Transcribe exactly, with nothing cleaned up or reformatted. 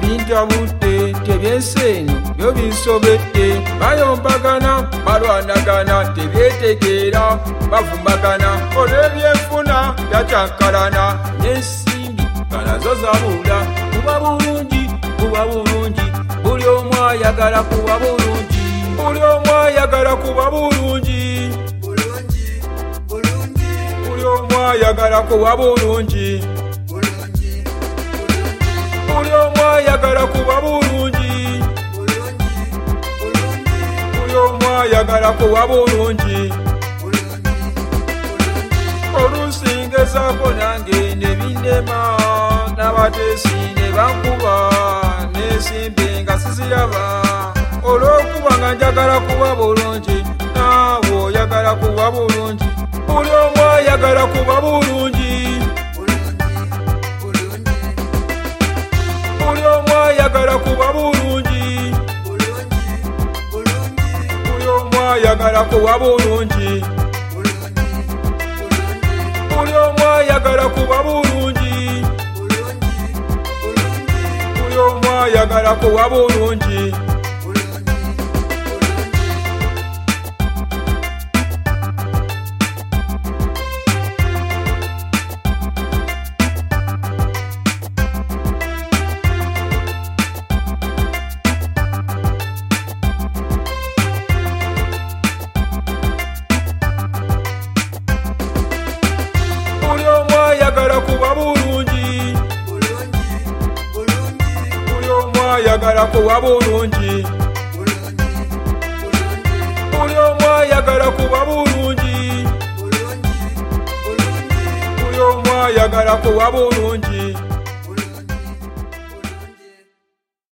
bintabudde tebyensenyu byo binsobedde bayombagana balwanagana tebyetegeera bavumbagana olw'ebyenfuna byacyankalana n'ensimbi banazo zabula kuba bulungi kuba bulungi buli omu ayagala kuba bulungi buli omu ayagala kuba bulungi buli omu ayagala kuba bulungi buli omu ayagala kuba bulungi buli omu ayagala kuba bulungi olusingezaako nange ne bindema n'abateesi ne bankuba n'ensimbi nga siziraba olw'okuba nga njagala kuba bulungi naawe oyagala kuba bulungi buli omu ayagala kuba bulungi buli omu ayagala kuba bulungi buli omu ayagala kuba bulungi buli omu ayagala kuba bulungi buli omu ayagala kuba bulungi buli omu ayagala kuba bulungi buli omu ayagala kuba bulungi buli omu ayagala kuba bulungi buli omu ayagala kuba bulungi